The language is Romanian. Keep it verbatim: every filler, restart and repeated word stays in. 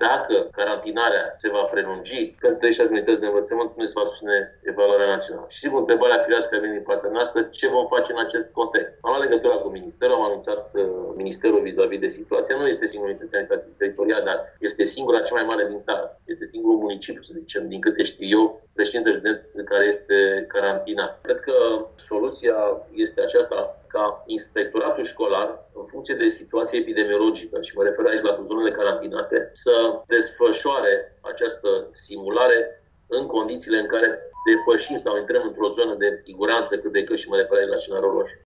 dacă carantinarea se va prelungi, pentru treizeci și șase unități de învățământ nu se va susține evaluarea națională. Și sigur, întrebarea firească a venit din partea noastră, ce vom face în acest context? Am luat legătura cu Ministerul, am anunțat uh, Ministerul vis-a-vis de situație. Nu este singurul unitate administrativ teritorial, dar este singura cea mai mare din țară. Este singurul municipiu, să zicem, din câte știu eu, președinte de județ care este carantinat. Cred că soluția este aceasta, ca inspectoratul școlar, în funcție de situație epidemiologică, și mă refer aici la zonele carantinate, să desfășoare această simulare în condițiile în care depășim sau intrăm într-o zonă de siguranță cât de cât, și mă refer aici la scenariul roșu.